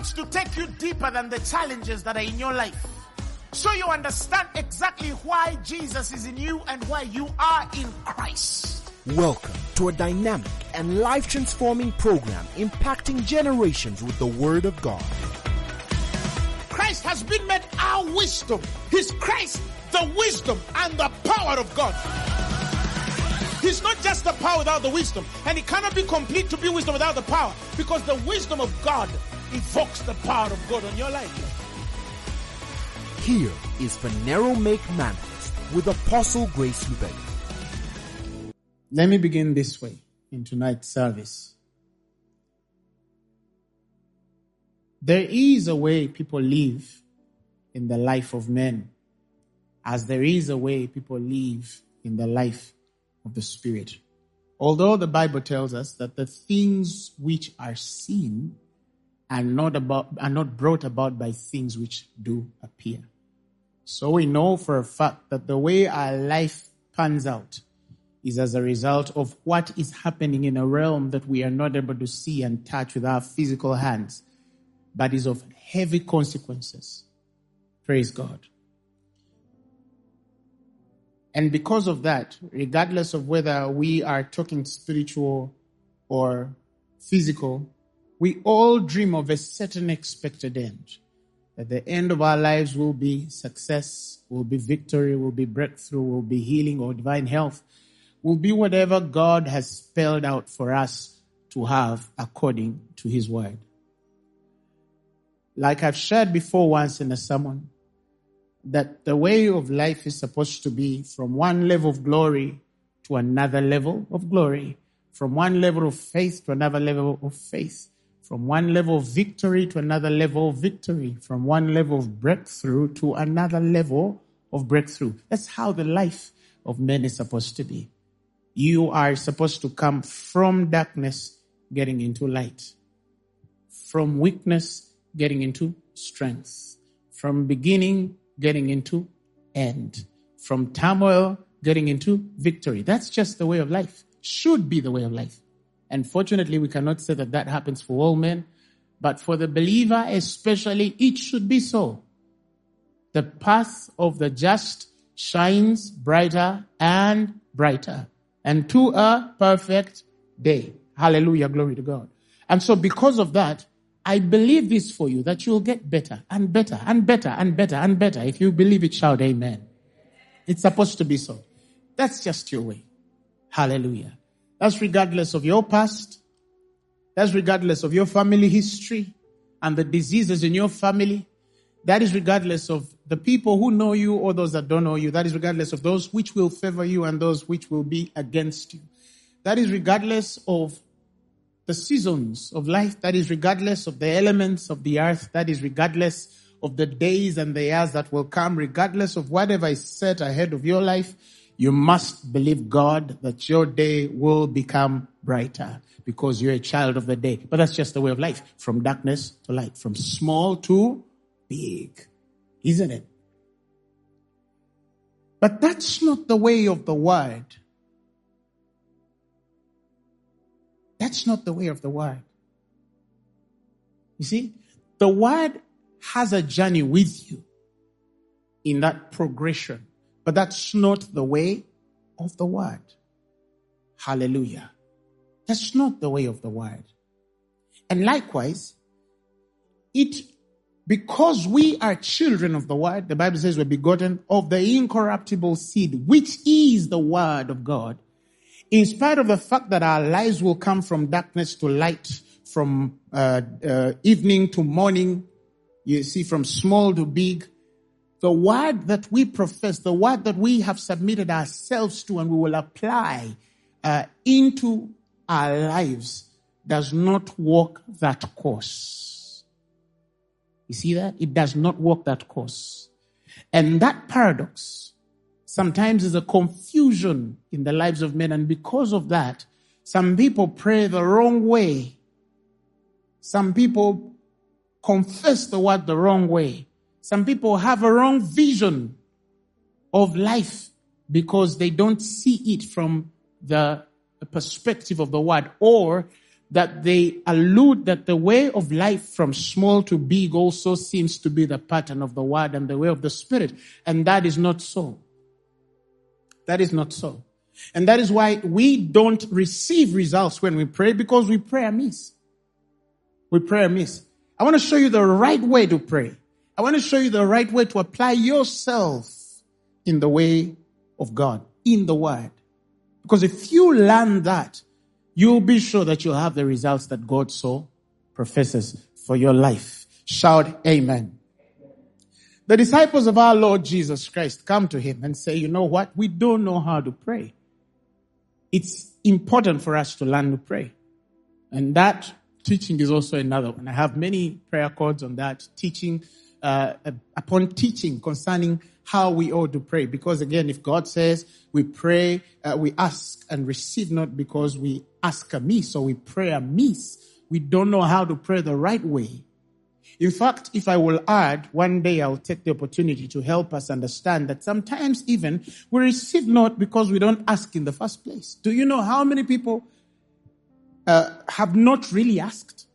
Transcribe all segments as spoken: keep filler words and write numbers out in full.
wants to take you deeper than the challenges that are in your life, so you understand exactly why Jesus is in you and why you are in Christ. Welcome to a dynamic and life-transforming program impacting generations with the Word of God. Christ has been made our wisdom. He's Christ, the wisdom and the power of God. He's not just the power without the wisdom. And it cannot be complete to be wisdom without the power. Because the wisdom of God evokes the power of God on your life. Here is Phaneroo Make Manifest with Apostle Grace Lubega. Let me begin this way in tonight's service. There is a way people live in the life of men, as there is a way people live in the life of the Spirit. Although the Bible tells us that the things which are seen are not about are not brought about by things which do appear. So we know for a fact that the way our life pans out is as a result of what is happening in a realm that we are not able to see and touch with our physical hands, but is of heavy consequences. Praise God. And because of that, regardless of whether we are talking spiritual or physical, we all dream of a certain expected end. At the end of our lives will be success, will be victory, will be breakthrough, will be healing or divine health, will be whatever God has spelled out for us to have according to His word. Like I've shared before once in a sermon, that the way of life is supposed to be from one level of glory to another level of glory, from one level of faith to another level of faith, from one level of victory to another level of victory, from one level of breakthrough to another level of breakthrough. That's how the life of men is supposed to be. You are supposed to come from darkness getting into light, from weakness getting into strength, from beginning getting into end, from turmoil getting into victory. That's just the way of life. Should be the way of life. Unfortunately, we cannot say that that happens for all men, but for the believer especially, it should be so. The path of the just shines brighter and brighter, and to a perfect day. Hallelujah, glory to God. And so because of that, I believe this for you, that you'll get better and better and better and better and better. If you believe it, shout amen. It's supposed to be so. That's just your way. Hallelujah. That's regardless of your past. That's regardless of your family history and the diseases in your family. That is regardless of the people who know you or those that don't know you. That is regardless of those which will favor you and those which will be against you. That is regardless of the seasons of life. That is regardless of the elements of the earth. That is regardless of the days and the years that will come. Regardless of whatever is set ahead of your life, you must believe God that your day will become brighter because you're a child of the day. But that's just the way of life. From darkness to light. From small to big. Isn't it? But that's not the way of the word. That's not the way of the word. You see, the word has a journey with you in that progression, but that's not the way of the word. Hallelujah. That's not the way of the word. And likewise, it, because we are children of the word, the Bible says we're begotten of the incorruptible seed, which is the word of God. In spite of the fact that our lives will come from darkness to light, from uh, uh, evening to morning, you see, from small to big, the word that we profess, the word that we have submitted ourselves to and we will apply uh, into our lives does not walk that course. You see that? It does not walk that course. And that paradox sometimes is a confusion in the lives of men. And because of that, some people pray the wrong way. Some people confess the word the wrong way. Some people have a wrong vision of life because they don't see it from the perspective of the word, or that they allude that the way of life from small to big also seems to be the pattern of the word and the way of the Spirit. And that is not so. That is not so. And that is why we don't receive results when we pray, because we pray amiss. We pray amiss. I want to show you the right way to pray. I want to show you the right way to apply yourself in the way of God, in the Word. Because if you learn that, you'll be sure that you'll have the results that God so professes for your life. Shout amen. The disciples of our Lord Jesus Christ come to him and say, you know what? We don't know how to pray. It's important for us to learn to pray. And that teaching is also another one. I have many prayer cards on that, teaching uh, upon teaching concerning how we ought to pray. Because again, if God says we pray, uh, we ask and receive not because we ask amiss, or we pray amiss, we don't know how to pray the right way. In fact, if I will add, one day I'll take the opportunity to help us understand that sometimes even we receive not because we don't ask in the first place. Do you know how many people uh, have not really asked?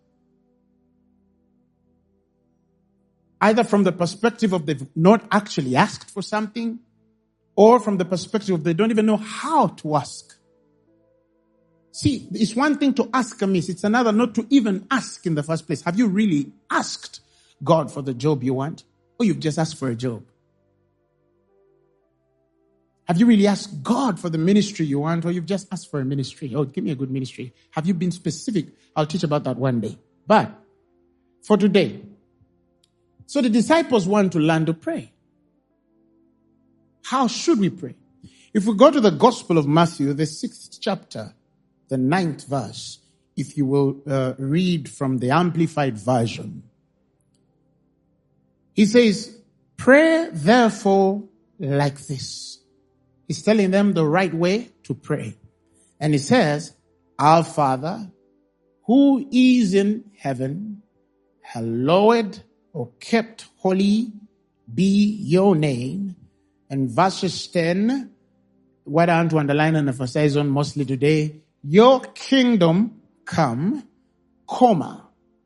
Either from the perspective of they've not actually asked for something, or from the perspective of they don't even know how to ask. See, it's one thing to ask amiss. It's another not to even ask in the first place. Have you really asked God for the job you want? Or you've just asked for a job? Have you really asked God for the ministry you want? Or you've just asked for a ministry? Oh, give me a good ministry. Have you been specific? I'll teach about that one day. But for today, so the disciples want to learn to pray. How should we pray? If we go to the Gospel of Matthew, the sixth chapter, the ninth verse, if you will uh, read from the Amplified Version. He says, pray therefore like this. He's telling them the right way to pray. And he says, Our Father, who is in heaven, hallowed or kept holy be your name. And verses ten, what I want to underline and emphasize on mostly today, your kingdom come, comma,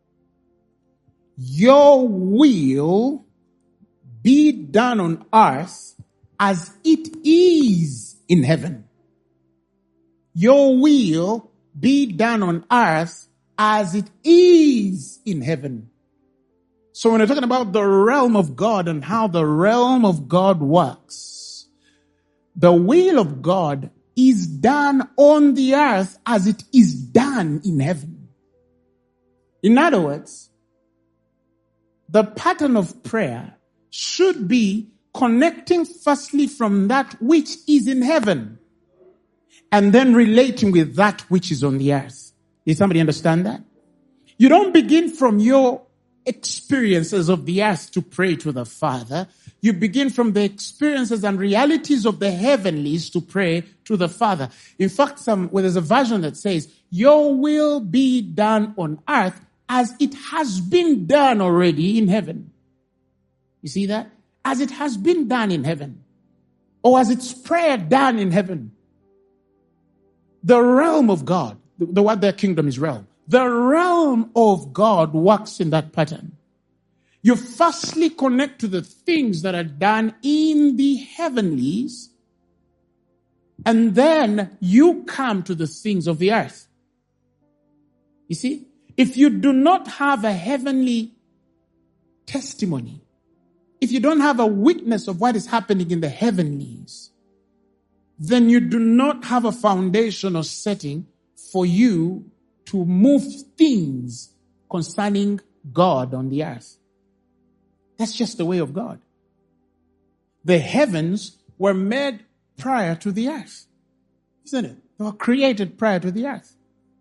your will be done on earth as it is in heaven. Your will be done on earth as it is in heaven. So when we're talking about the realm of God and how the realm of God works, the will of God is done on the earth as it is done in heaven. In other words, the pattern of prayer should be connecting firstly from that which is in heaven and then relating with that which is on the earth. Did somebody understand that? You don't begin from your experiences of the earth to pray to the Father. You begin from the experiences and realities of the heavenlies to pray to the Father. In fact, some, well, there's a version that says, your will be done on earth as it has been done already in heaven. You see that? As it has been done in heaven. Or as it's prayer done in heaven. The realm of God, the, the word their kingdom is realm. The realm of God works in that pattern. You firstly connect to the things that are done in the heavenlies, and then you come to the things of the earth. You see, if you do not have a heavenly testimony, if you don't have a witness of what is happening in the heavenlies, then you do not have a foundation or setting for you to move things concerning God on the earth. That's just the way of God. The heavens were made prior to the earth. Isn't it? They were created prior to the earth.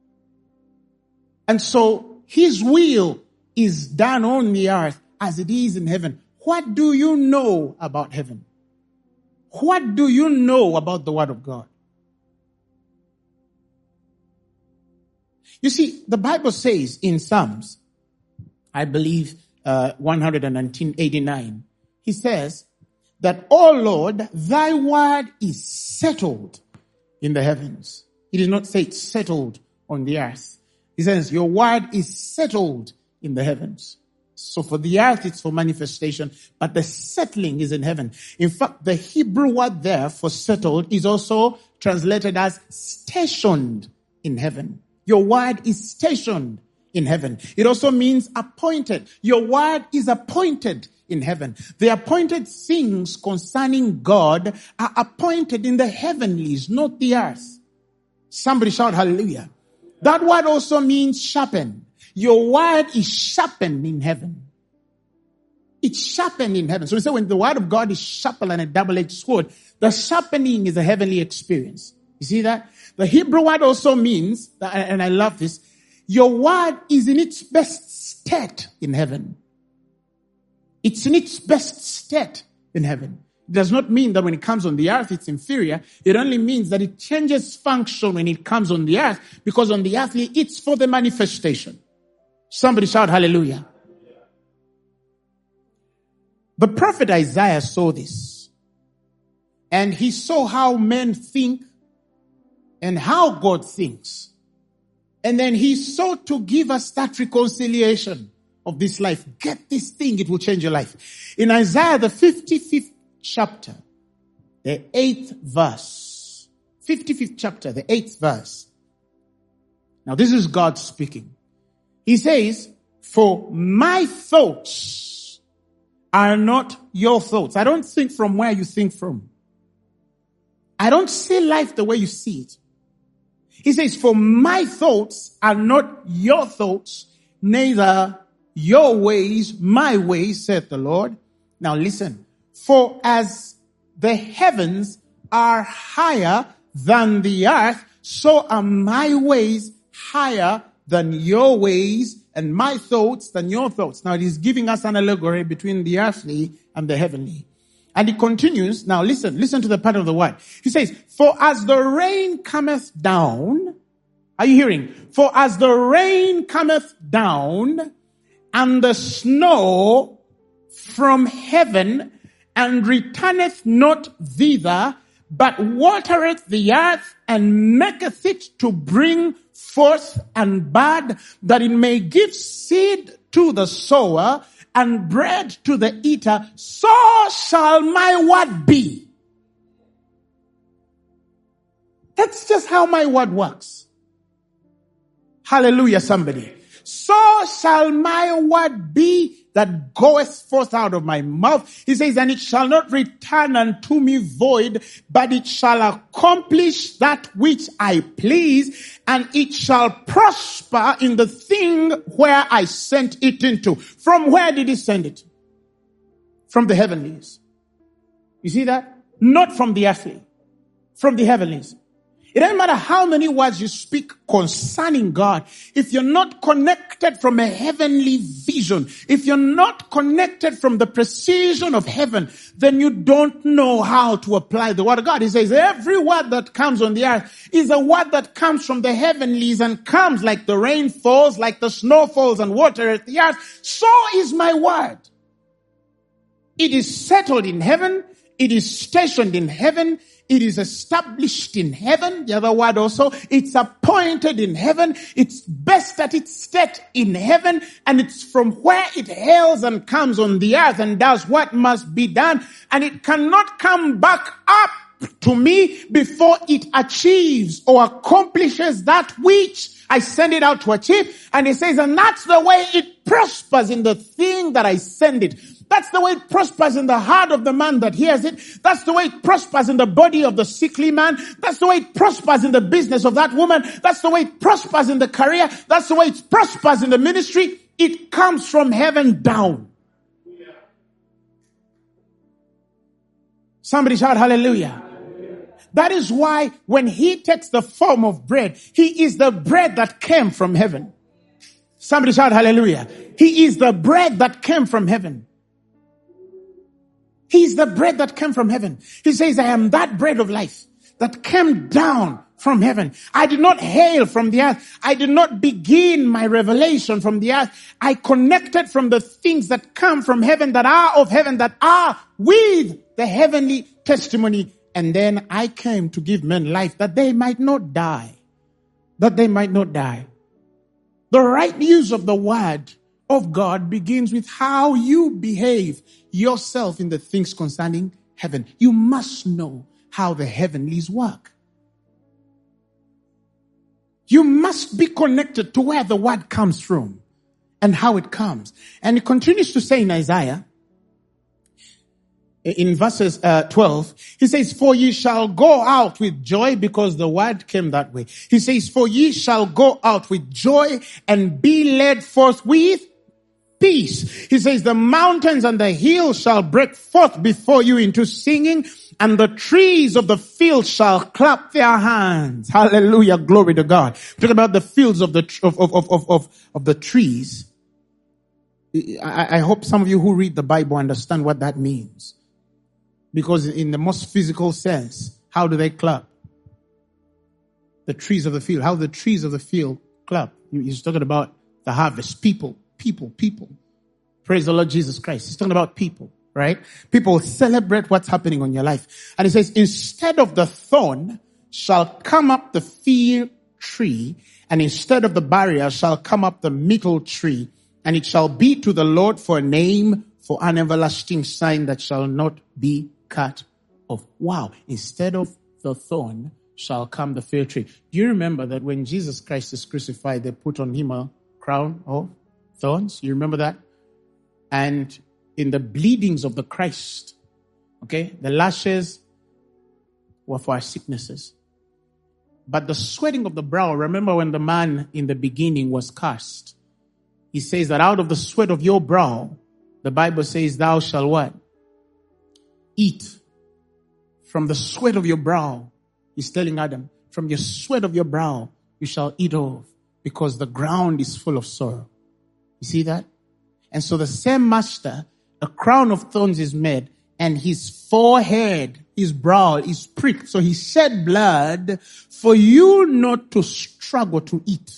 And so his will is done on the earth as it is in heaven. What do you know about heaven? What do you know about the Word of God? You see, the Bible says in Psalms, I believe uh, one nineteen eighty-nine, he says that, "O Lord, thy word is settled in the heavens." He did not say it's settled on the earth. He says, your word is settled in the heavens. So for the earth, it's for manifestation, but the settling is in heaven. In fact, the Hebrew word there for settled is also translated as stationed in heaven. Your word is stationed in heaven. It also means appointed. Your word is appointed in heaven. The appointed things concerning God are appointed in the heavenlies, not the earth. Somebody shout hallelujah. That word also means sharpen. Your word is sharpened in heaven. It's sharpened in heaven. So we say when the word of God is sharper than a double-edged sword, the sharpening is a heavenly experience. You see that? The Hebrew word also means, and I love this, your word is in its best state in heaven. It's in its best state in heaven. It does not mean that when it comes on the earth, it's inferior. It only means that it changes function when it comes on the earth, because on the earth, it's for the manifestation. Somebody shout hallelujah. The prophet Isaiah saw this. And he saw how men think and how God thinks. And then he sought to give us that reconciliation of this life. Get this thing, it will change your life. In Isaiah, the fifty-fifth chapter, the eighth verse. fifty-fifth chapter, the eighth verse. Now this is God speaking. He says, for my thoughts are not your thoughts. I don't think from where you think from. I don't see life the way you see it. He says, for my thoughts are not your thoughts, neither your ways, my ways, saith the Lord. Now listen, for as the heavens are higher than the earth, so are my ways higher than your ways, and my thoughts than your thoughts. Now it is giving us an allegory between the earthly and the heavenly. And he continues, now listen, listen to the part of the word. He says, for as the rain cometh down, are you hearing? For as the rain cometh down, and the snow from heaven, and returneth not thither, but watereth the earth, and maketh it to bring forth and bud, that it may give seed to the sower, and bread to the eater, so shall my word be. That's just how my word works. Hallelujah, somebody. So shall my word be that goeth forth out of my mouth. He says, and it shall not return unto me void, but it shall accomplish that which I please, and it shall prosper in the thing where I sent it into. From where did he send it? From the heavenlies. You see that? Not from the earthly. From the heavenlies. It doesn't matter how many words you speak concerning God. If you're not connected from a heavenly vision, if you're not connected from the precision of heaven, then you don't know how to apply the word of God. He says every word that comes on the earth is a word that comes from the heavenlies and comes like the rain falls, like the snow falls and watereth the earth. So is my word. It is settled in heaven. It is stationed in heaven. It is established in heaven. The other word also, it's appointed in heaven. It's best at its state in heaven. And it's from where it hails and comes on the earth and does what must be done. And it cannot come back up to me before it achieves or accomplishes that which I send it out to achieve. And he says, and that's the way it prospers in the thing that I send it. That's the way it prospers in the heart of the man that hears it. That's the way it prospers in the body of the sickly man. That's the way it prospers in the business of that woman. That's the way it prospers in the career. That's the way it prospers in the ministry. It comes from heaven down. Yeah. Somebody shout hallelujah. Hallelujah. That is why when he takes the form of bread, he is the bread that came from heaven. Somebody shout hallelujah. He is the bread that came from heaven. He is the bread that came from heaven. He says, I am that bread of life that came down from heaven. I did not hail from the earth. I did not begin my revelation from the earth. I connected from the things that come from heaven, that are of heaven, that are with the heavenly testimony. And then I came to give men life that they might not die. That they might not die. The right use of the word of God begins with how you behave yourself in the things concerning heaven. You must know how the heavenlies work. You must be connected to where the word comes from and how it comes. And it continues to say in Isaiah, in verses uh, twelve, he says, for ye shall go out with joy, because the word came that way. He says, for ye shall go out with joy and be led forth with peace. He says, the mountains and the hills shall break forth before you into singing, and the trees of the field shall clap their hands. Hallelujah. Glory to God. Talk about the fields of the, of, of, of, of, of the trees. I, I hope some of you who read the Bible understand what that means. Because in the most physical sense, how do they clap? The trees of the field. How the trees of the field clap. He's talking about the harvest. People, people, people. Praise the Lord Jesus Christ. He's talking about people, right? People celebrate what's happening on your life. And he says, instead of the thorn shall come up the fir tree, and instead of the barrier shall come up the myrtle tree, and it shall be to the Lord for a name, for an everlasting sign that shall not be cut off. Wow. Instead of the thorn shall come the fir tree. Do you remember that when Jesus Christ is crucified, they put on him a crown of thorns? You remember that? And in the bleedings of the Christ, okay, the lashes were for our sicknesses. But the sweating of the brow, remember when the man in the beginning was cursed? He says that out of the sweat of your brow, the Bible says, thou shalt what? Eat. From the sweat of your brow, he's telling Adam, from your sweat of your brow, you shall eat of, because the ground is full of sorrow. You see that? And so the same master, a crown of thorns is made, and his forehead, his brow is pricked. So he shed blood for you not to struggle to eat.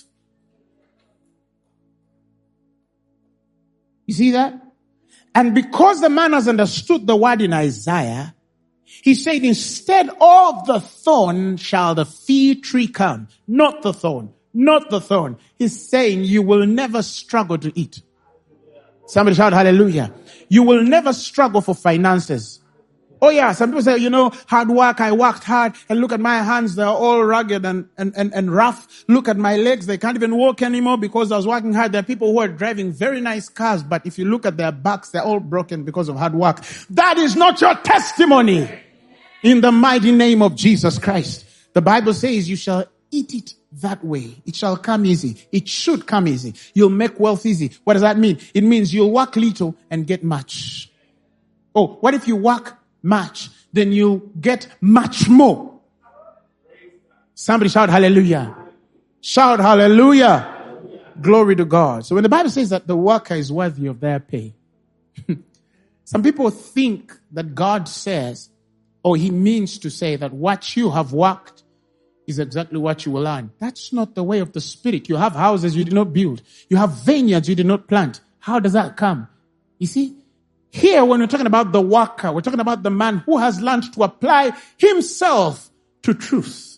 You see that? And because the man has understood the word in Isaiah, he said, instead of the thorn shall the fir tree come. Not the thorn. Not the thorn. He's saying you will never struggle to eat. Somebody shout hallelujah. You will never struggle for finances. Oh yeah, some people say, you know, hard work, I worked hard, and look at my hands, they're all rugged and, and, and, and rough. Look at my legs, they can't even walk anymore because I was working hard. There are people who are driving very nice cars, but if you look at their backs, they're all broken because of hard work. That is not your testimony. In the mighty name of Jesus Christ. The Bible says you shall eat it that way. It shall come easy. It should come easy. You'll make wealth easy. What does that mean? It means you'll work little and get much. Oh, what if you work much? Then you get much more. Somebody shout hallelujah. Shout hallelujah. Glory to God. So when the Bible says that the worker is worthy of their pay, some people think that God says, or he means to say that what you have worked is exactly what you will earn. That's not the way of the Spirit. You have houses you did not build. You have vineyards you did not plant. How does that come? You see, here when we're talking about the worker, we're talking about the man who has learned to apply himself to truth.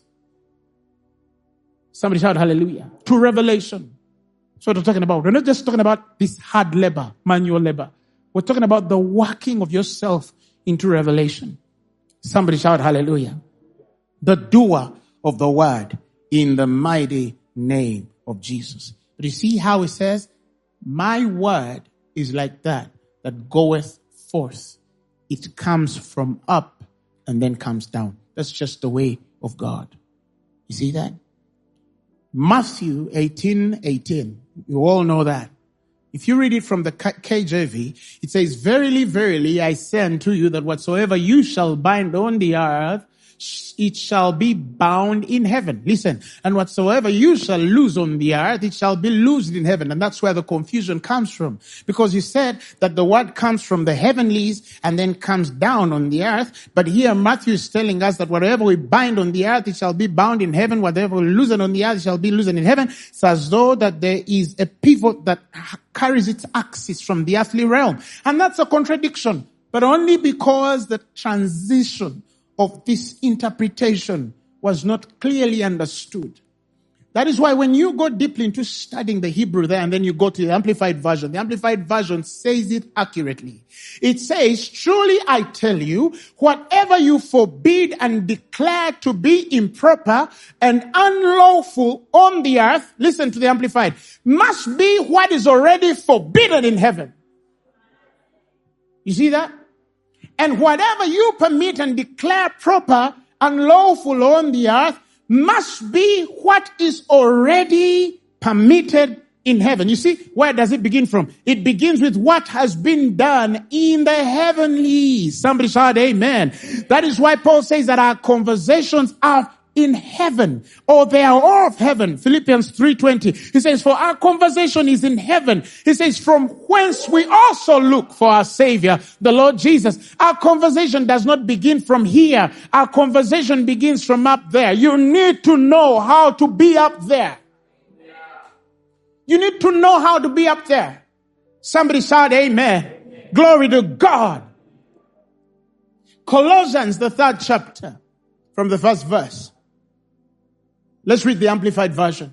Somebody shout hallelujah. To revelation. That's what we're talking about. We're not just talking about this hard labor, manual labor. We're talking about the working of yourself into revelation. Somebody shout hallelujah. The doer of the word in the mighty name of Jesus. But you see how it says, my word is like that, that goeth forth. It comes from up and then comes down. That's just the way of God. You see that? Matthew eighteen eighteen. You all know that. If you read it from the K J V, it says, verily, verily, I say unto you that whatsoever you shall bind on the earth, it shall be bound in heaven. Listen, and whatsoever you shall loose on the earth, it shall be loosed in heaven. And that's where the confusion comes from. Because you said that the word comes from the heavenlies and then comes down on the earth. But here Matthew is telling us that whatever we bind on the earth, it shall be bound in heaven. Whatever we loosen on the earth, it shall be loosened in heaven. It's as though that there is a pivot that carries its axis from the earthly realm. And that's a contradiction. But only because the transition of this interpretation was not clearly understood. That is why when you go deeply into studying the Hebrew there and then you go to the Amplified Version, the Amplified Version says it accurately. It says, truly I tell you, whatever you forbid and declare to be improper and unlawful on the earth, listen to the Amplified, must be what is already forbidden in heaven. You see that? And whatever you permit and declare proper and lawful on the earth must be what is already permitted in heaven. You see, where does it begin from? It begins with what has been done in the heavenlies. Somebody shout amen. That is why Paul says that our conversations are in heaven, or they are all of heaven. Philippians three twenty. He says, for our conversation is in heaven. He says, from whence we also look for our Savior, the Lord Jesus. Our conversation does not begin from here. Our conversation begins from up there. You need to know how to be up there. You need to know how to be up there. Somebody shout amen. Amen. Glory to God. Colossians, the third chapter, from the first verse. Let's read the Amplified Version.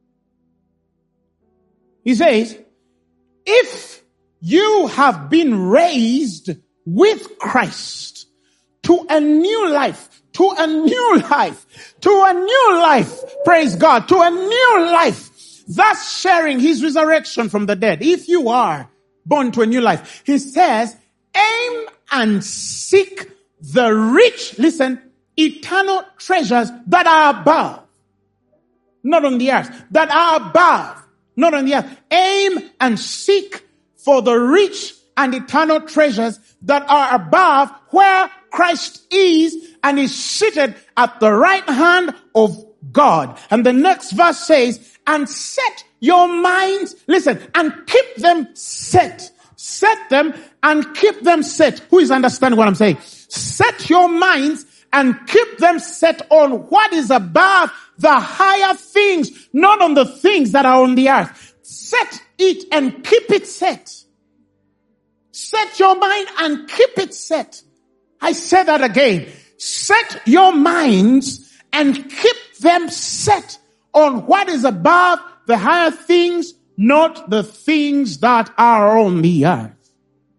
He says, if you have been raised with Christ to a new life, to a new life, to a new life, praise God, to a new life, thus sharing his resurrection from the dead. If you are born to a new life, he says, aim and seek the rich, listen, eternal treasures that are above. Not on the earth, that are above, not on the earth. Aim and seek for the rich and eternal treasures that are above, where Christ is and is seated at the right hand of God. And the next verse says, and set your minds, listen, and keep them set. Set them and keep them set. Who is understanding what I'm saying? Set your minds and keep them set on what is above, the higher things, not on the things that are on the earth. Set it and keep it set. Set your mind and keep it set. I say that again. Set your minds and keep them set on what is above, the higher things, not the things that are on the earth.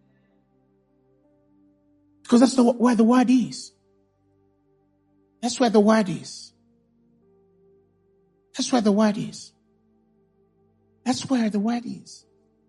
Because that's the, where the word is. That's where the word is. That's where the word is. That's where the word is.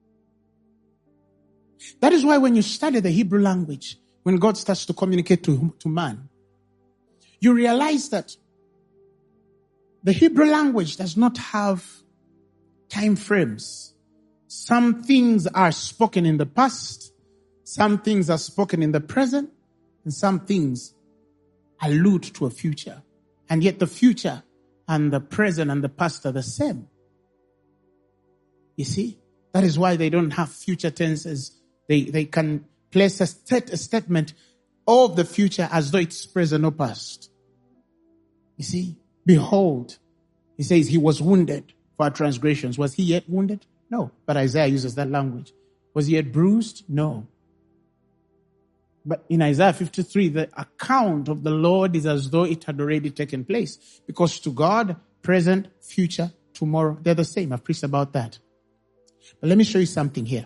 That is why when you study the Hebrew language, when God starts to communicate to, to man, you realize that the Hebrew language does not have time frames. Some things are spoken in the past, some things are spoken in the present, and some things allude to a future. And yet the future and the present and the past are the same. You see? That is why they don't have future tenses. They, they can place a, stat, a statement of the future as though it's present or past. You see? Behold, he says he was wounded for our transgressions. Was he yet wounded? No. But Isaiah uses that language. Was he yet bruised? No. But in Isaiah fifty-three, the account of the Lord is as though it had already taken place. Because to God, present, future, tomorrow, they're the same. I've preached about that. But let me show you something here.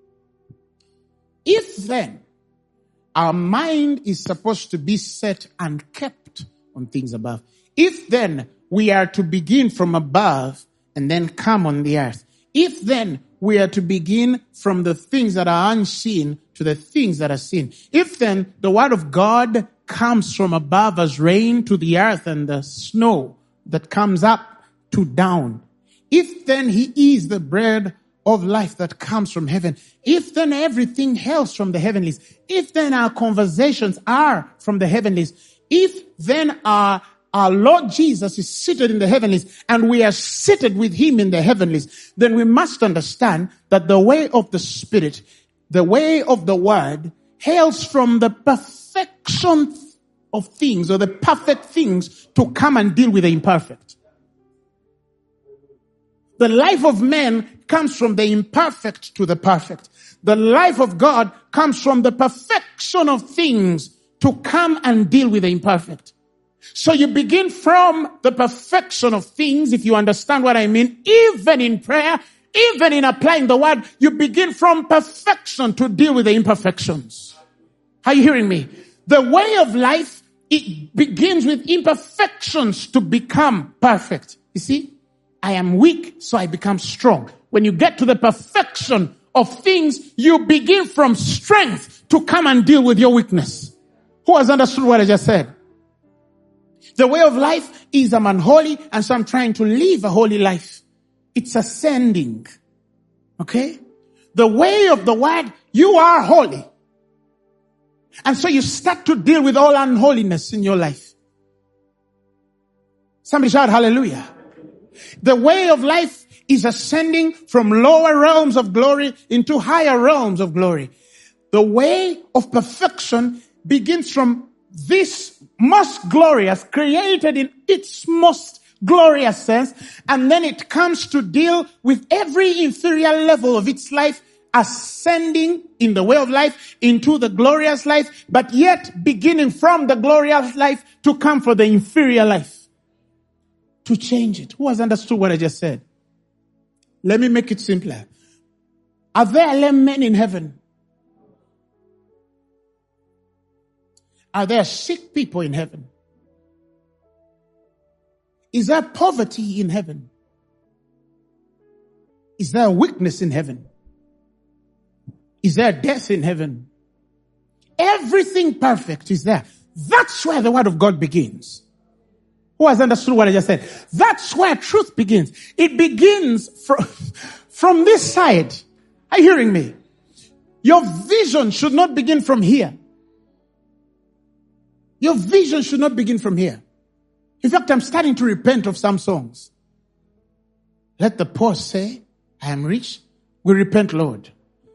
If then our mind is supposed to be set and kept on things above, if then we are to begin from above and then come on the earth, if then we are to begin from the things that are unseen to the things that are seen, if then the word of God comes from above as rain to the earth and the snow that comes up to down, if then he is the bread of life that comes from heaven, if then everything hails from the heavenlies, if then our conversations are from the heavenlies, if then our Our Lord Jesus is seated in the heavenlies and we are seated with him in the heavenlies, then we must understand that the way of the Spirit, the way of the Word, hails from the perfection of things, or the perfect things, to come and deal with the imperfect. The life of man comes from the imperfect to the perfect. The life of God comes from the perfection of things to come and deal with the imperfect. So you begin from the perfection of things, if you understand what I mean, even in prayer, even in applying the word, you begin from perfection to deal with the imperfections. Are you hearing me? The way of life, it begins with imperfections to become perfect. You see, I am weak, so I become strong. When you get to the perfection of things, you begin from strength to come and deal with your weakness. Who has understood what I just said? The way of life is I'm unholy, and so I'm trying to live a holy life. It's ascending. Okay? The way of the word, you are holy. And so you start to deal with all unholiness in your life. Somebody shout hallelujah. The way of life is ascending from lower realms of glory into higher realms of glory. The way of perfection begins from this most glorious, created in its most glorious sense, and then it comes to deal with every inferior level of its life, ascending in the way of life into the glorious life, but yet beginning from the glorious life to come for the inferior life. To change it. Who has understood what I just said? Let me make it simpler. Are there lame men in heaven? Are there sick people in heaven? Is there poverty in heaven? Is there weakness in heaven? Is there death in heaven? Everything perfect is there. That's where the word of God begins. Who has understood what I just said? That's where truth begins. It begins from, from this side. Are you hearing me? Your vision should not begin from here. Your vision should not begin from here. In fact, I'm starting to repent of some songs. Let the poor say, I am rich. We repent, Lord.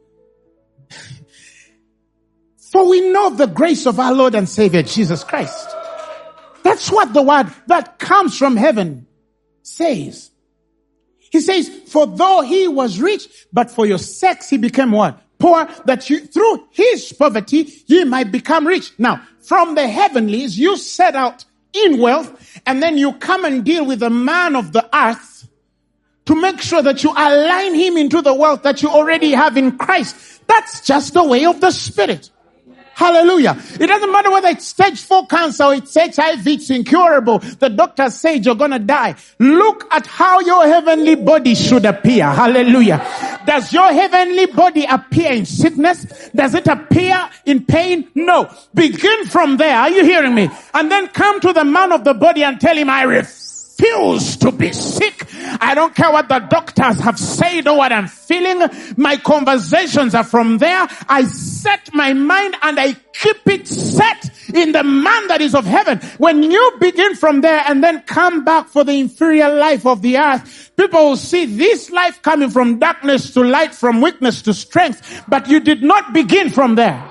For we know the grace of our Lord and Savior, Jesus Christ. That's what the word that comes from heaven says. He says, for though he was rich, but for your sakes he became what? Poor, that you, through his poverty, ye might become rich. Now, from the heavenlies, you set out in wealth, and then you come and deal with the man of the earth to make sure that you align him into the wealth that you already have in Christ. That's just the way of the Spirit. Hallelujah. It doesn't matter whether it's stage four cancer or it's H I V, it's incurable. The doctors say you're going to die. Look at how your heavenly body should appear. Hallelujah. Does your heavenly body appear in sickness? Does it appear in pain? No. Begin from there. Are you hearing me? And then come to the man of the body and tell him, I refuse to be sick. I don't care what the doctors have said or what I'm feeling. My conversations are from there. I set my mind and I keep it set in the man that is of heaven. When you begin from there and then come back for the inferior life of the earth, people will see this life coming from darkness to light, from weakness to strength, but you did not begin from there.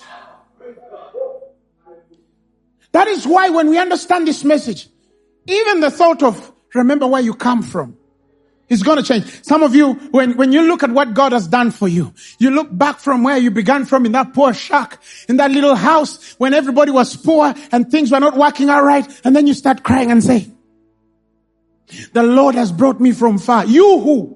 That is why when we understand this message, even the thought of remember where you come from is going to change. Some of you, when, when you look at what God has done for you, you look back from where you began from, in that poor shack, in that little house when everybody was poor and things were not working out right. And then you start crying and say, the Lord has brought me from far. You who?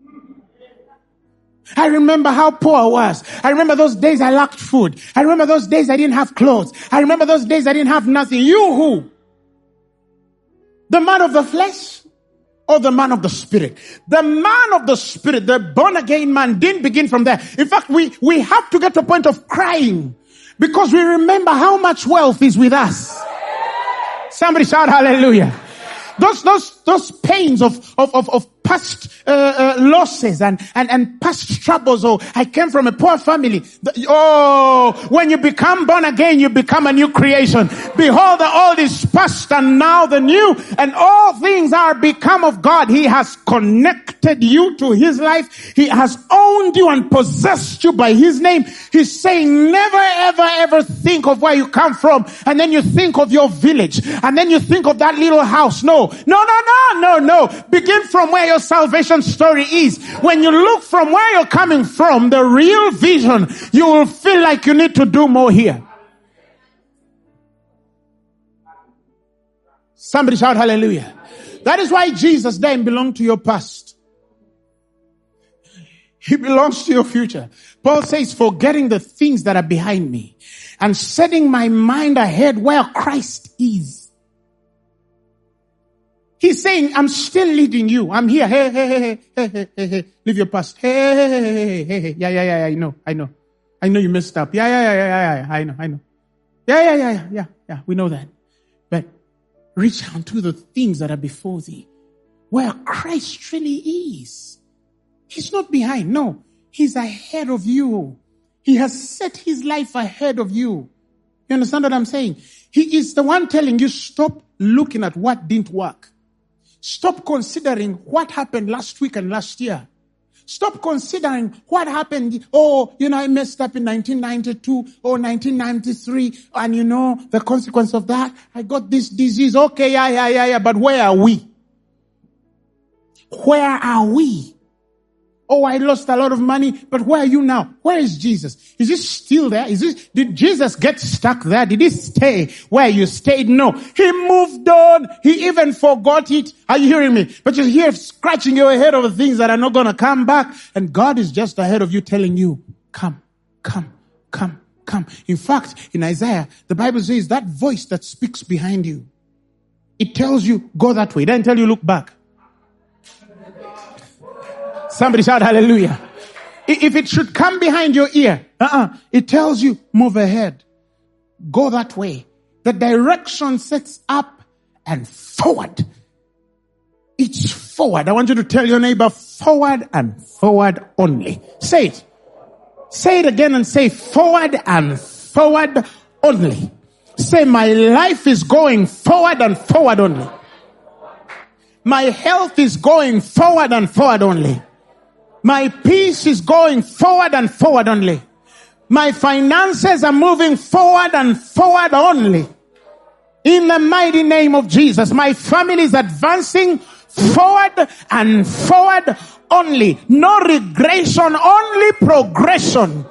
I remember how poor I was. I remember those days I lacked food. I remember those days I didn't have clothes. I remember those days I didn't have nothing. You who? The man of the flesh or the man of the spirit? The man of the spirit, the born again man, didn't begin from there. In fact, we, we have to get to a point of crying because we remember how much wealth is with us. Somebody shout hallelujah. Those, those, those pains of, of, of, of past, uh, uh, losses and, and, and past troubles. Oh, I came from a poor family. The, oh, when you become born again, you become a new creation. Behold, the old is past and now the new, and all things are become of God. He has connected you to his life. He has owned you and possessed you by his name. He's saying, never, ever, ever think of where you come from. And then you think of your village. And then you think of that little house. No, no, no, no, no, no. Begin from where your salvation story is. When you look from where you're coming from, the real vision, you will feel like you need to do more here. Somebody shout hallelujah. That is why Jesus didn't belong to your past. He belongs to your future. Paul says, forgetting the things that are behind me and setting my mind ahead where Christ is. He's saying, I'm still leading you. I'm here. Hey, hey, hey, hey, hey, hey, hey, hey. Leave your past. Hey, hey, hey, hey, hey, hey. Yeah, yeah, yeah, yeah. I know, I know. I know you messed up. Yeah, yeah, yeah, yeah, yeah, yeah. I know, I know. Yeah, yeah, yeah, yeah, yeah, yeah. We know that. But reach out to the things that are before thee, where Christ really is. He's not behind. No, he's ahead of you. He has set his life ahead of you. You understand what I'm saying? He is the one telling you, stop looking at what didn't work. Stop considering what happened last week and last year. Stop considering what happened. Oh, you know, I messed up in nineteen ninety-two or nineteen ninety-three. And you know, the consequence of that, I got this disease. Okay, yeah, yeah, yeah, yeah. But where are we? Where are we? Oh, I lost a lot of money, but where are you now? Where is Jesus? Is he still there? Is this, did Jesus get stuck there? Did he stay where you stayed? No. He moved on. He even forgot it. Are you hearing me? But you're here scratching your head over things that are not going to come back. And God is just ahead of you telling you, come, come, come, come. In fact, in Isaiah, the Bible says that voice that speaks behind you, it tells you, go that way. It doesn't tell you, look back. Somebody shout hallelujah. If it should come behind your ear, uh-uh, it tells you, move ahead. Go that way. The direction sets up and forward. It's forward. I want you to tell your neighbor, forward and forward only. Say it. Say it again and say forward and forward only. Say, my life is going forward and forward only. My health is going forward and forward only. My peace is going forward and forward only. My finances are moving forward and forward only. In the mighty name of Jesus, my family is advancing forward and forward only. No regression, only progression.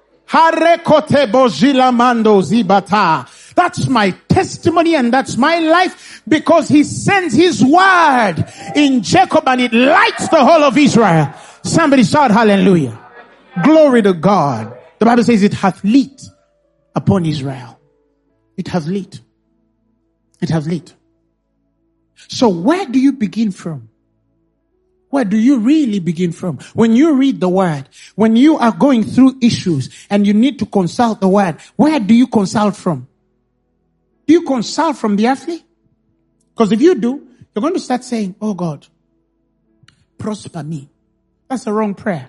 That's my testimony and that's my life, because he sends his word in Jacob and it lights the whole of Israel. Somebody shout hallelujah. Glory to God. The Bible says it hath lit upon Israel. It hath lit. It hath lit. So where do you begin from? Where do you really begin from? When you read the word, when you are going through issues and you need to consult the word, where do you consult from? Do you consult from the earthly? Because if you do, you're going to start saying, oh God, prosper me. That's a wrong prayer.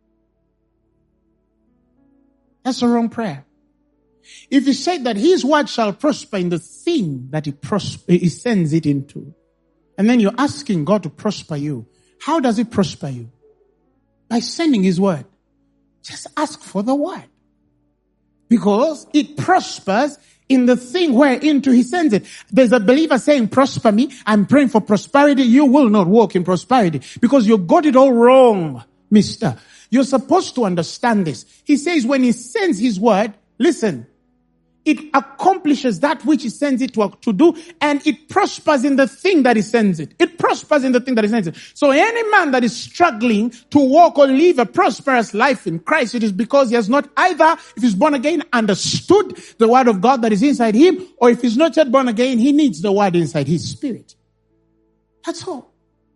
That's a wrong prayer. If you say that his word shall prosper in the thing that he, pros- he sends it into, and then you're asking God to prosper you, how does he prosper you? By sending his word. Just ask for the word. Because it prospers in the thing whereinto he sends it. There's a believer saying, prosper me. I'm praying for prosperity. You will not walk in prosperity because you got it all wrong, mister. You're supposed to understand this. He says when he sends his word, listen, it accomplishes that which he sends it to, to do, and it prospers in the thing that he sends it. It prospers in the thing that he sends it. So any man that is struggling to walk or live a prosperous life in Christ, it is because he has not either, if he's born again, understood the word of God that is inside him, or if he's not yet born again, he needs the word inside his spirit. That's all.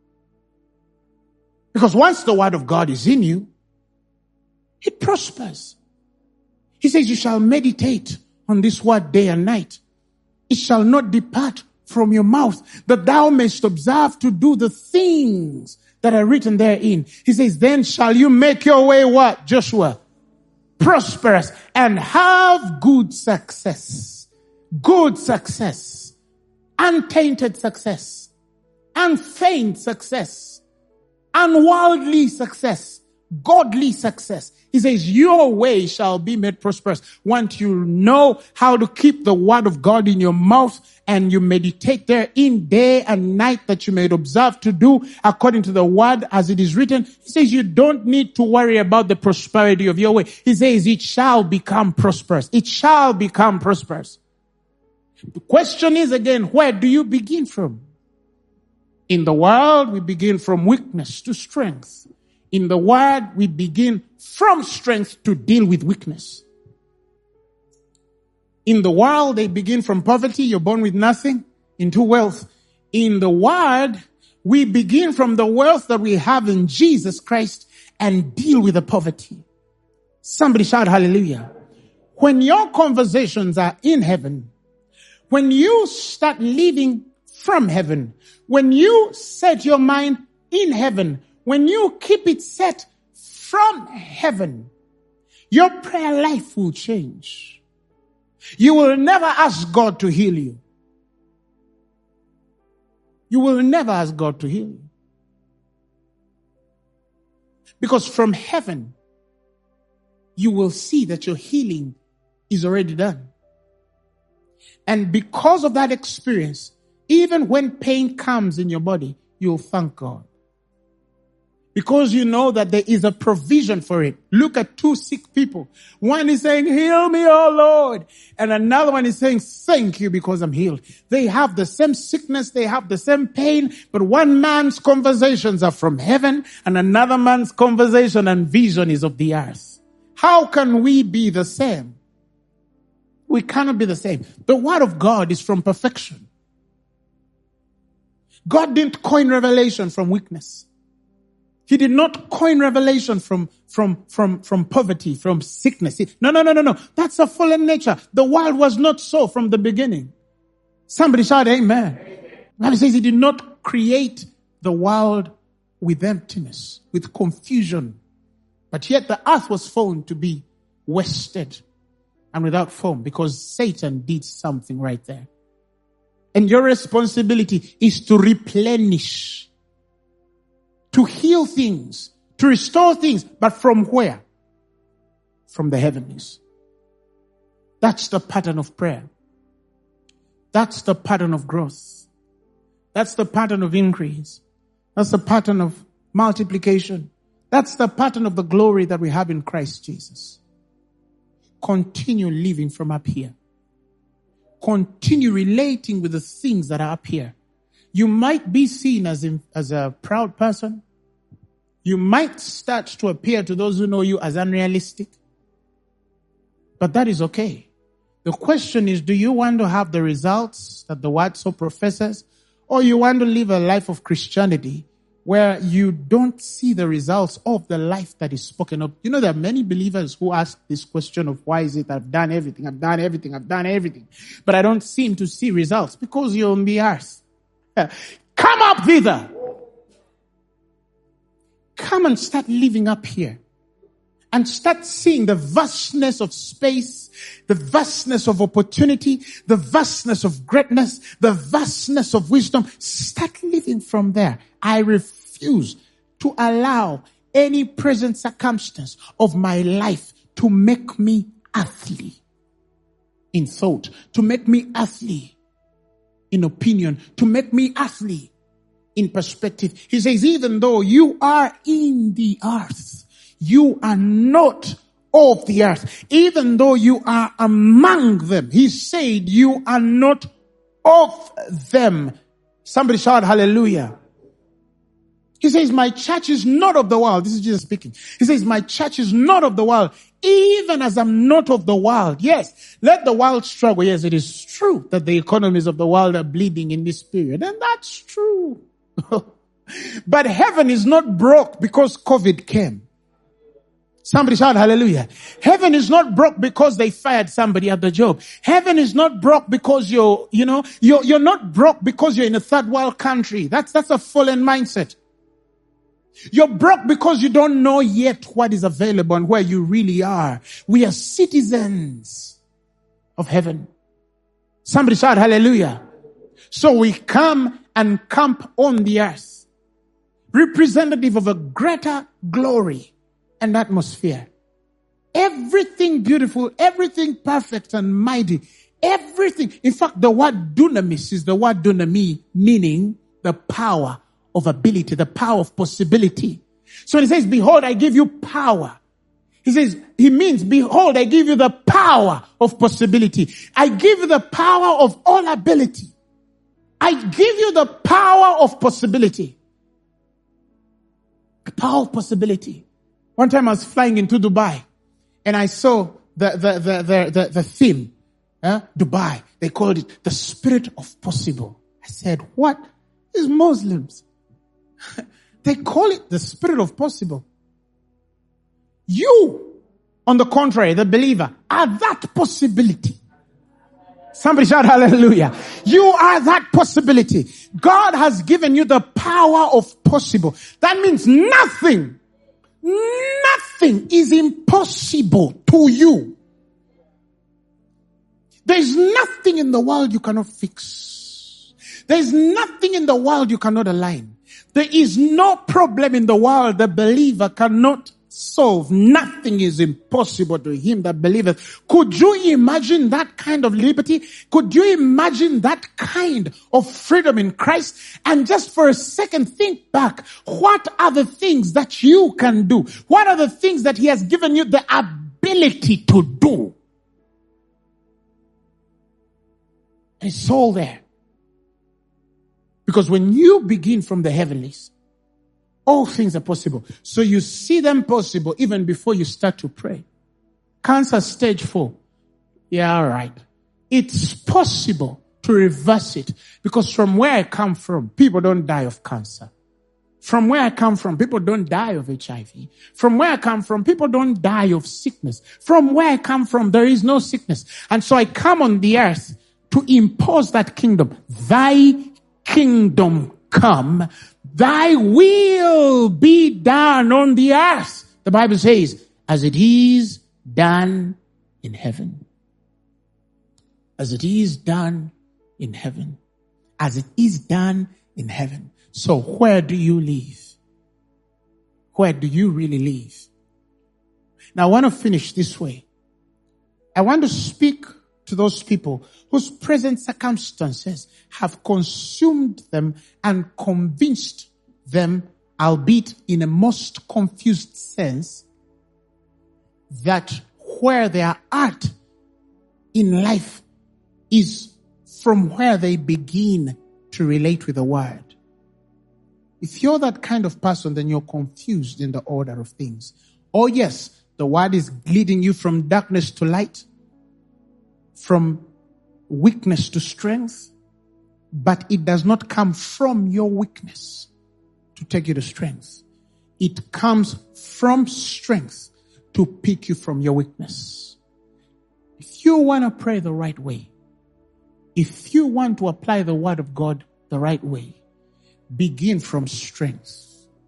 Because once the word of God is in you, it prospers. He says you shall meditate on this word day and night. It shall not depart from your mouth, that thou mayst observe to do the things that are written therein. He says, then shall you make your way what, Joshua? Prosperous, and have good success. Good success. Untainted success. Unfeigned success. Unworldly success. Godly success. He says, your way shall be made prosperous. Once you know how to keep the word of God in your mouth and you meditate therein day and night, that you may observe to do according to the word as it is written. He says, you don't need to worry about the prosperity of your way. He says, it shall become prosperous. It shall become prosperous. The question is again, where do you begin from? In the world, we begin from weakness to strength. In the word, we begin from strength to deal with weakness. In the world, they begin from poverty, you're born with nothing, into wealth. In the word, we begin from the wealth that we have in Jesus Christ and deal with the poverty. Somebody shout hallelujah. When your conversations are in heaven, when you start living from heaven, when you set your mind in heaven, when you keep it set from heaven, your prayer life will change. You will never ask God to heal you. You will never ask God to heal you. Because from heaven, you will see that your healing is already done. And because of that experience, even when pain comes in your body, you'll thank God. Because you know that there is a provision for it. Look at two sick people. One is saying, heal me, oh Lord. And another one is saying, thank you because I'm healed. They have the same sickness. They have the same pain. But one man's conversations are from heaven and another man's conversation and vision is of the earth. How can we be the same? We cannot be the same. The word of God is from perfection. God didn't coin revelation from weakness. He did not coin revelation from, from, from, from poverty, from sickness. No, no, no, no, no. That's a fallen nature. The world was not so from the beginning. Somebody shout amen. The Bible says he did not create the world with emptiness, with confusion. But yet the earth was found to be wasted and without form because Satan did something right there. And your responsibility is to replenish, to heal things, to restore things, but from where? From the heavens. That's the pattern of prayer. That's the pattern of growth. That's the pattern of increase. That's the pattern of multiplication. That's the pattern of the glory that we have in Christ Jesus. Continue living from up here. Continue relating with the things that are up here. You might be seen as, in, as a proud person. You might start to appear to those who know you as unrealistic. But that is okay. The question is, do you want to have the results that the word so professes? Or you want to live a life of Christianity where you don't see the results of the life that is spoken of? You know, there are many believers who ask this question of why is it I've done everything, I've done everything, I've done everything, but I don't seem to see results because you're on the earth. Come up thither. Come and start living up here. And start seeing the vastness of space, the vastness of opportunity, the vastness of greatness, the vastness of wisdom. Start living from there. I refuse to allow any present circumstance of my life to make me earthly in thought, to make me earthly in opinion, to make me earthly in perspective. He says, even though you are in the earth, you are not of the earth. Even though you are among them, he said, you are not of them. Somebody shout hallelujah. He says, my church is not of the world. This is Jesus speaking. He says, my church is not of the world, even as I'm not of the world. Yes, let the world struggle. Yes, it is true that the economies of the world are bleeding in this period. And that's true. But heaven is not broke because COVID came. Somebody shout hallelujah. Heaven is not broke because they fired somebody at the job. Heaven is not broke because you're, you know, you're, you're not broke because you're in a third world country. That's, that's a fallen mindset. You're broke because you don't know yet what is available and where you really are. We are citizens of heaven. Somebody shout hallelujah. So we come and camp on the earth, representative of a greater glory and atmosphere. Everything beautiful, everything perfect and mighty, everything. In fact, the word dunamis is the word dunami, meaning the power of ability, the power of possibility. So when he says, behold, I give you power. He says, he means, behold, I give you the power of possibility. I give you the power of all ability. I give you the power of possibility. The power of possibility. One time I was flying into Dubai and I saw the, the, the, the, the, the theme, uh, Dubai. They called it the spirit of possible. I said, what? These Muslims. They call it the spirit of possible. You, on the contrary, the believer, are that possibility. Somebody shout hallelujah. You are that possibility. God has given you the power of possible. That means nothing, nothing is impossible to you. There's nothing in the world you cannot fix. There's nothing in the world you cannot align. There is no problem in the world the believer cannot solve. Nothing is impossible to him that believeth. Could you imagine that kind of liberty? Could you imagine that kind of freedom in Christ? And just for a second, think back. What are the things that you can do? What are the things that he has given you the ability to do? It's all there. Because when you begin from the heavenlies, all things are possible. So you see them possible even before you start to pray. Cancer stage four. Yeah, all right. It's possible to reverse it. Because from where I come from, people don't die of cancer. From where I come from, people don't die of H I V. From where I come from, people don't die of sickness. From where I come from, there is no sickness. And so I come on the earth to impose that kingdom. Thy kingdom come. Thy will be done on the earth. The Bible says, as it is done in heaven. As it is done in heaven. As it is done in heaven. So where do you live? Where do you really live? Now I want to finish this way. I want to speak to those people whose present circumstances have consumed them and convinced them, albeit in a most confused sense, that where they are at in life is from where they begin to relate with the word. If you're that kind of person, then you're confused in the order of things. Oh yes, the word is leading you from darkness to light, from weakness to strength, but it does not come from your weakness to take you to strength. It comes from strength to pick you from your weakness. If you want to pray the right way, if you want to apply the word of God the right way, begin from strength.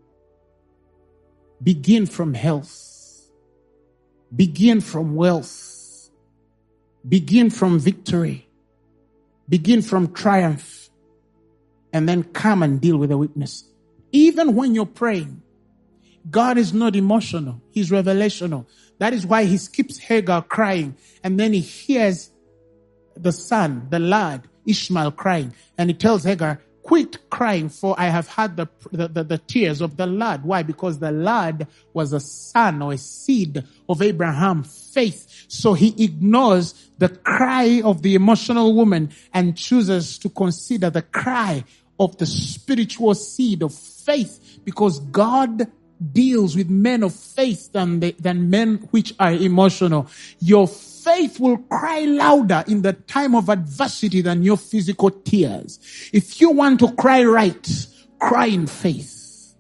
Begin from health. Begin from wealth. Begin from victory. Begin from triumph. And then come and deal with the weakness. Even when you're praying, God is not emotional. He's revelational. That is why he skips Hagar crying. And then he hears the son, the lad, Ishmael crying. And he tells Hagar, quit crying, for I have heard the, the, the, the tears of the lad. Why? Because the lad was a son or a seed of Abraham's faith. So he ignores the cry of the emotional woman and chooses to consider the cry of the spiritual seed of faith, because God deals with men of faith than, the, than men which are emotional. Your faith will cry louder in the time of adversity than your physical tears. If you want to cry right, cry in faith.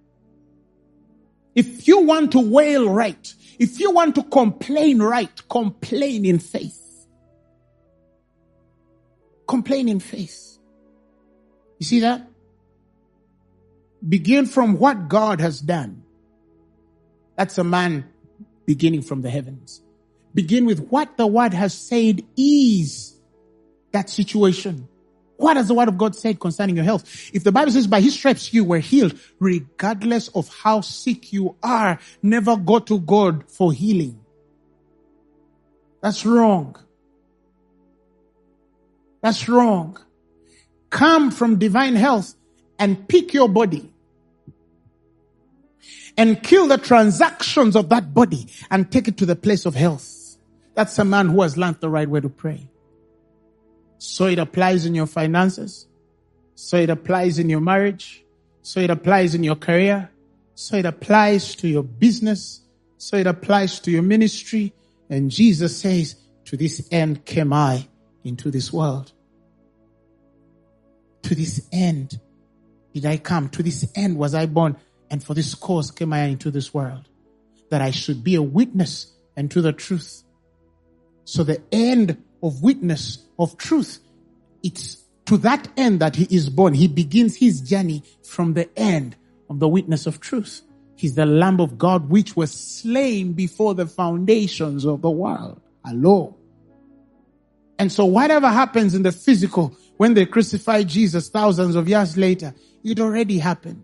If you want to wail right, if you want to complain right, complain in faith. Complain in faith. You see that? Begin from what God has done. That's a man beginning from the heavens. Begin with what the word has said is that situation. What has the word of God said concerning your health? If the Bible says by his stripes you were healed, regardless of how sick you are, never go to God for healing. That's wrong. That's wrong. Come from divine health and pick your body and kill the transactions of that body and take it to the place of health. That's a man who has learned the right way to pray. So it applies in your finances. So it applies in your marriage. So it applies in your career. So it applies to your business. So it applies to your ministry. And Jesus says, to this end came I into this world. To this end did I come. To this end was I born. And for this cause came I into this world, that I should be a witness unto the truth. So the end of witness of truth, it's to that end that he is born. He begins his journey from the end of the witness of truth. He's the Lamb of God which was slain before the foundations of the world. Hello. And so whatever happens in the physical, when they crucified Jesus thousands of years later, it already happened.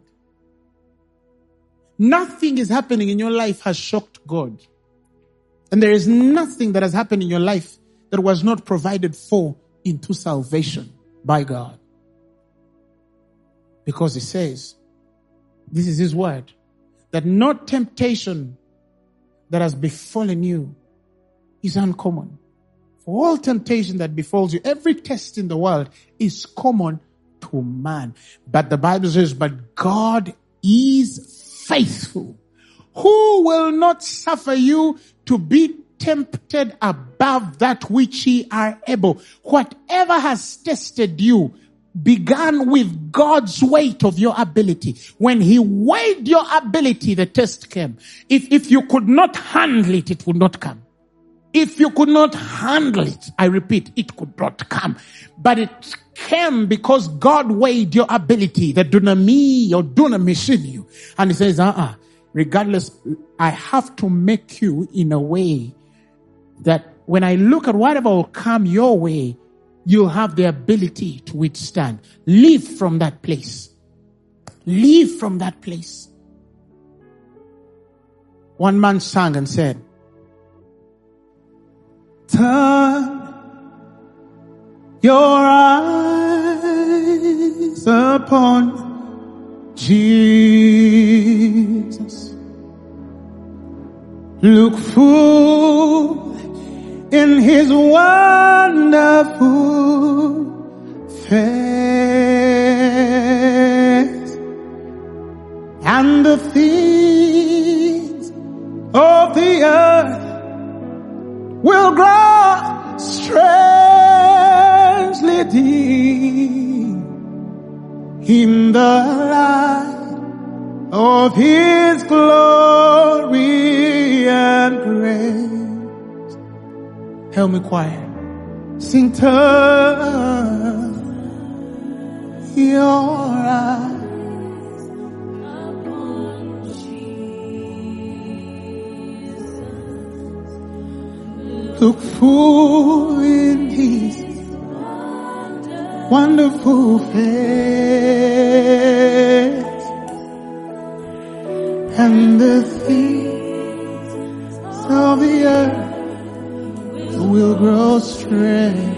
Nothing is happening in your life has shocked God. And there is nothing that has happened in your life that was not provided for into salvation by God. Because he says, this is his word, that no temptation that has befallen you is uncommon. For all temptation that befalls you, every test in the world is common to man. But the Bible says, but God is faithful, who will not suffer you to be tempted above that which ye are able. Whatever has tested you began with God's weight of your ability. When he weighed your ability, the test came. If, if you could not handle it, it would not come. If you could not handle it, I repeat, it could not come. But it came because God weighed your ability, the dunami, your dunamis in you. And he says, uh-uh, regardless, I have to make you in a way that when I look at whatever will come your way, you'll have the ability to withstand. Live from that place. Live from that place. One man sang and said, turn your eyes upon Jesus. Look full in his wonderful face, and the things of the earth will grow strangely deep in the light of his glory and grace. Help me choir. Sing, turn your eyes upon Jesus. Look full in his wonderful face, and the things of the earth will grow strength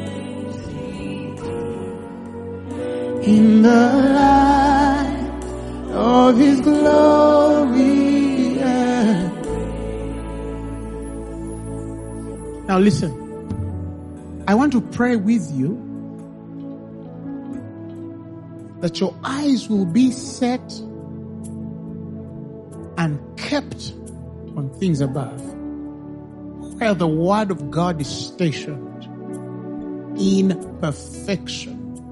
in the light of his glory. Now listen, I want to pray with you that your eyes will be set and kept on things above, where the word of God is stationed in perfection.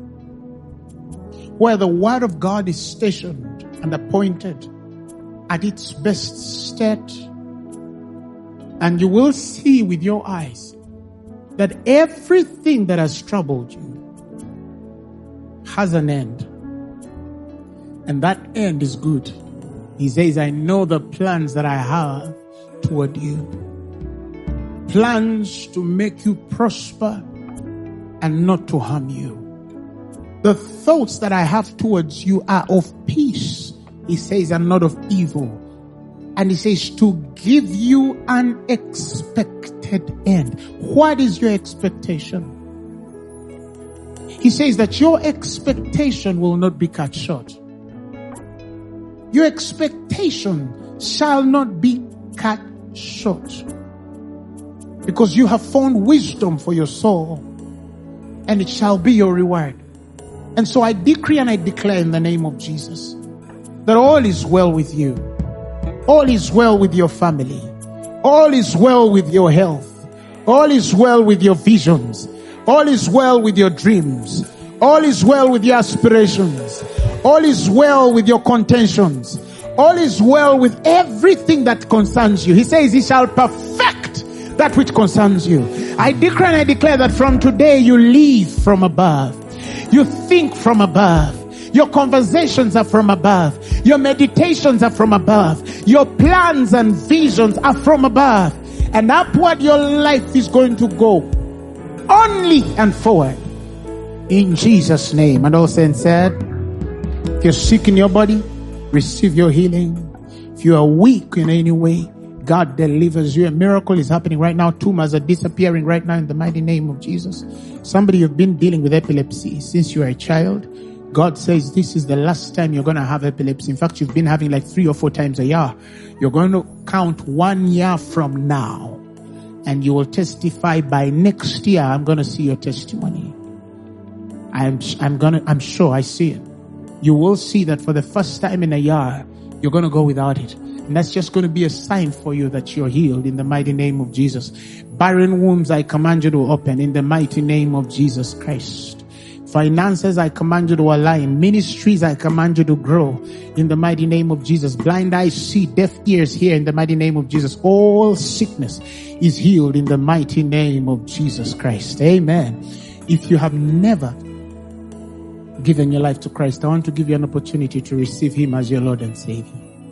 Where the word of God is stationed and appointed at its best state. And you will see with your eyes that everything that has troubled you has an end. And that end is good. He says, I know the plans that I have toward you. Plans to make you prosper and not to harm you. The thoughts that I have towards you are of peace, he says, and not of evil. And he says to give you an expected end. What is your expectation? He says that your expectation will not be cut short. Your expectation shall not be cut short, because you have found wisdom for your soul, and it shall be your reward. And so I decree and I declare in the name of Jesus that all is well with you. All is well with your family. All is well with your health. All is well with your visions. All is well with your dreams. All is well with your aspirations. All is well with your contentions. All is well with everything that concerns you. He says he shall perfect that which concerns you. I declare and I declare that from today you live from above. You think from above. Your conversations are from above. Your meditations are from above. Your plans and visions are from above. And upward your life is going to go. Only and forward. In Jesus' name. And all saints said, if you're sick in your body, receive your healing. If you are weak in any way, God delivers you. A miracle is happening right now. Tumors are disappearing right now in the mighty name of Jesus. Somebody, you've been dealing with epilepsy since you were a child. God says this is the last time you're going to have epilepsy. In fact, you've been having like three or four times a year. You're going to count one year from now, and you will testify by next year. I'm going to see your testimony. I'm, I'm going to, I'm sure I see it. You will see that for the first time in a year, you're going to go without it. And that's just going to be a sign for you that you're healed in the mighty name of Jesus. Barren wombs, I command you to open in the mighty name of Jesus Christ. Finances, I command you to align. Ministries, I command you to grow in the mighty name of Jesus. Blind eyes see, deaf ears hear in the mighty name of Jesus. All sickness is healed in the mighty name of Jesus Christ. Amen. If you have never given your life to Christ, I want to give you an opportunity to receive him as your Lord and Savior.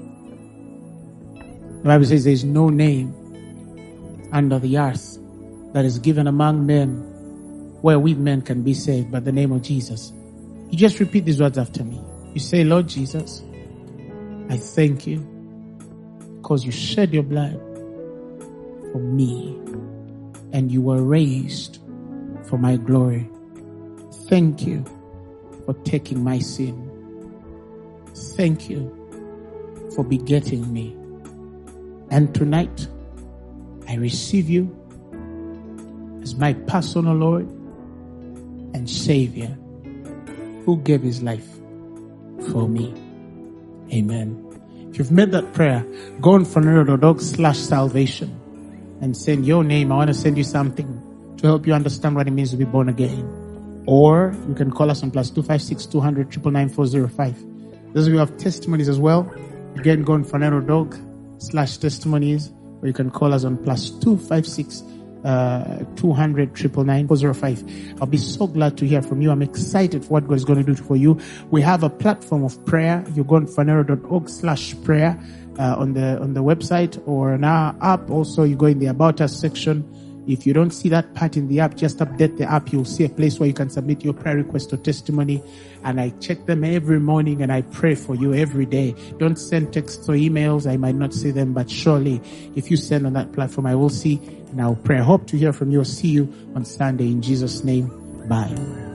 The Bible says there is no name under the earth that is given among men where we men can be saved but the name of Jesus. You just repeat these words after me. You say, Lord Jesus, I thank you because you shed your blood for me and you were raised for my glory. Thank you for taking my sin. Thank you for begetting me. And tonight, I receive you as my personal Lord and Savior who gave his life for me. Amen. If you've made that prayer, go on fanero.org slash salvation and send your name. I want to send you something to help you understand what it means to be born again. Or you can call us on plus two five six, two hundred, nine nine nine, four zero five. Those of you who have testimonies as well, again, go on fanero.org slash testimonies, or you can call us on plus two five six, two hundred, nine nine nine, four zero five. I'll be so glad to hear from you. I'm excited for what God is going to do for you. We have a platform of prayer. You go on fanero.org slash prayer uh, on the on the website, or on our app. Also, you go in the About Us section. If you don't see that part in the app, just update the app. You'll see a place where you can submit your prayer request or testimony. And I check them every morning and I pray for you every day. Don't send texts or emails. I might not see them, but surely if you send on that platform, I will see and I'll pray. I hope to hear from you. I'll see you on Sunday in Jesus' name. Bye.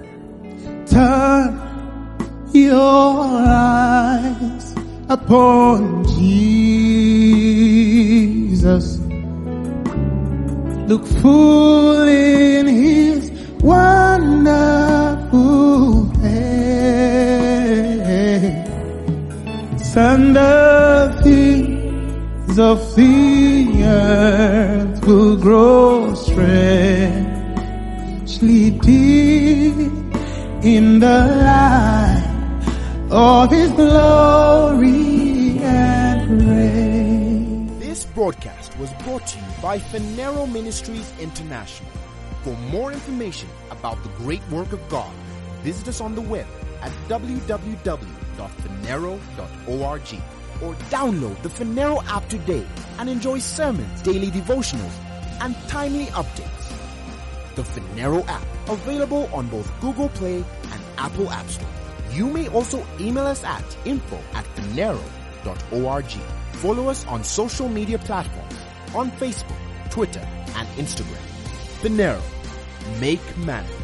Turn your eyes upon Jesus. Look full in his wonderful face. And the things of the earth will grow strangely deep in the light of his glory and grace. This broadcast was brought to you by Fanero Ministries International. For more information about the great work of God, visit us on the web at w w w dot fanero dot org or download the Fanero app today and enjoy sermons, daily devotionals, and timely updates. The Fanero app, available on both Google Play and Apple App Store. You may also email us at info at fanero dot org. Follow us on social media platforms on Facebook, Twitter, and Instagram. Fanero, make manna.